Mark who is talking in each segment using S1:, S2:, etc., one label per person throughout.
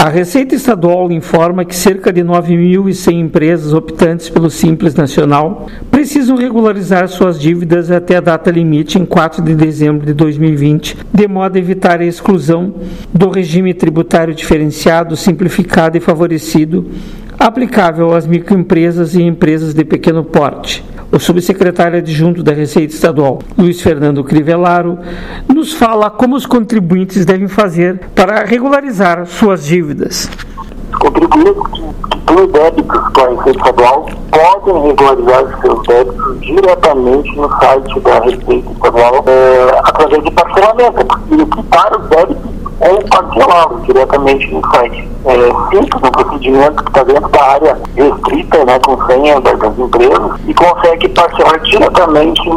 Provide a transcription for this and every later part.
S1: A Receita Estadual informa que cerca de 9.100 empresas optantes pelo Simples Nacional precisam regularizar suas dívidas até a data limite em 4 de dezembro de 2020, de modo a evitar a exclusão do regime tributário diferenciado, simplificado e favorecido aplicável às microempresas e empresas de pequeno porte. O subsecretário adjunto da Receita Estadual, Luiz Fernando Crivellaro, nos fala como os contribuintes devem fazer para regularizar suas dívidas.
S2: Os contribuintes que têm débitos com a Receita Estadual podem regularizar os seus débitos diretamente no site da Receita Estadual através de parcelamento, porque quitar os débitos ou parcelá-los diretamente no site. É simples, um procedimento que está dentro da área restrita, né, com senha das empresas, e consegue parcelar diretamente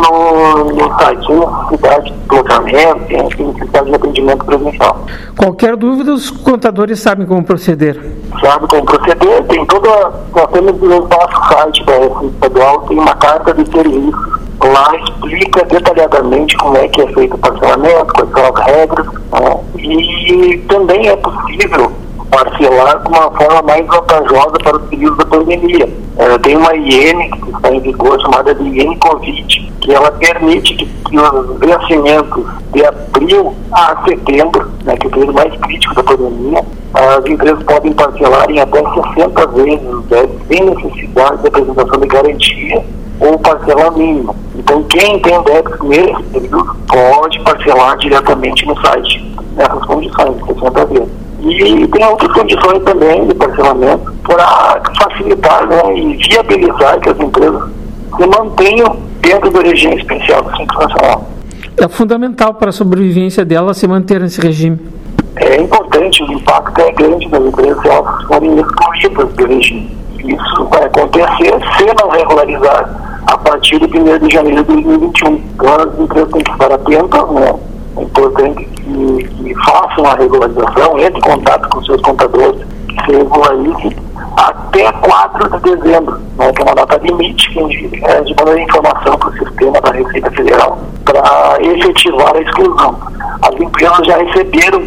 S2: no site, sem necessidade de deslocamento, sem necessidade de atendimento presencial.
S1: Qualquer dúvida, os contadores sabem como proceder.
S2: Sabe como proceder, tem nós temos no nosso site da Receita Estadual, tem uma carta de serviço. Lá explica detalhadamente como é que é feito o parcelamento, quais são as regras, né? E também é possível parcelar com uma forma mais vantajosa para os períodos da pandemia. Tem uma IN que está em vigor, chamada de IN Covid, que ela permite que os vencimentos de abril a setembro, né, que é o período mais crítico da pandemia, as empresas podem parcelar em até 60 vezes os débitos, sem necessidade de apresentação de garantia ou parcela mínima. Então, quem tem débitos nesse período pode parcelar diretamente no site, nessas condições, 60 vezes. E tem outras condições também de parcelamento para facilitar, né, e viabilizar que as empresas se mantenham dentro do regime especial do Simples Nacional.
S1: É fundamental para a sobrevivência dela se manter nesse regime.
S2: É importante, o impacto é grande das empresas se elas forem excluídas do regime. Isso vai acontecer se não regularizar a partir de 1º de janeiro de 2021. Então as empresas têm que estar atentas, né? É importante que façam a regularização, entre em contato com seus contadores, que se regularizem até 4 de dezembro, né, que é uma data limite de mandar informação para o sistema da Receita Federal para efetivar a exclusão. As empresas já receberam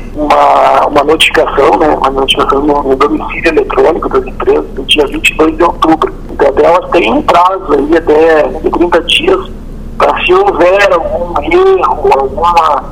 S2: uma notificação, né, uma notificação no domicílio eletrônico das empresas no dia 22 de outubro. Então elas têm um prazo aí até de 30 dias para, se houver algum erro,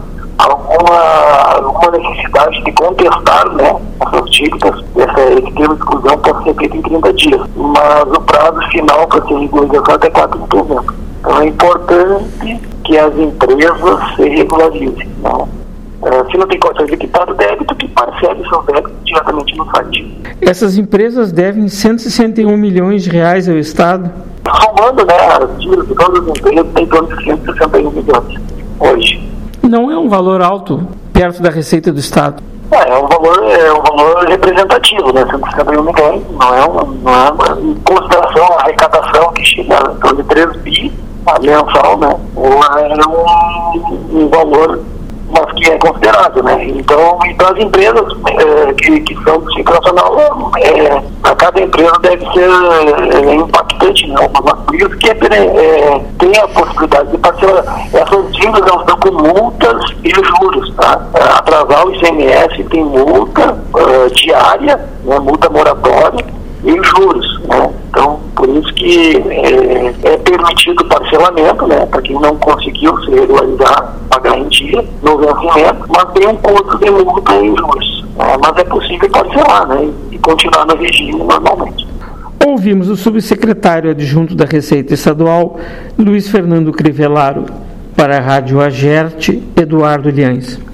S2: alguma necessidade de contestar, né, essas dívidas, esse termo de exclusão pode ser feito em 30 dias. Mas o prazo final para ser regularizado é até 4 de dezembro. Então é importante que as empresas se regularizem. Né? Se não tem condições de quitar o débito, que parcele seu débito diretamente no site.
S1: Essas empresas devem 161 milhões de reais ao Estado?
S2: Somando, né, as dívidas de todas as empresas, tem em torno de 161 milhões hoje.
S1: Não é um valor alto perto da receita do Estado?
S2: É um valor representativo, né? 161 milhões, não é uma em consideração a arrecadação que chega a torno de 3 bi mensal, né? É um valor, mas que é considerável, né? Então as empresas que são do Simples Nacional, a cada empresa deve ser impactante, né? Mas por isso que tem a possibilidade de parcelar. Essas dívidas elas estão com multas e juros, tá? Atrasar o ICMS tem multa diária, né? Multa moratória e juros, né? Então, por isso que é permitido parcelamento, né? Para quem não conseguiu se regularizar, pagar em dia no vencimento, mas tem um custo de multa e juros. Mas é possível parcelar, né? E continuar no regime normalmente.
S1: Ouvimos o subsecretário adjunto da Receita Estadual, Luiz Fernando Crivellaro. Para a Rádio Agerte, Eduardo Liães.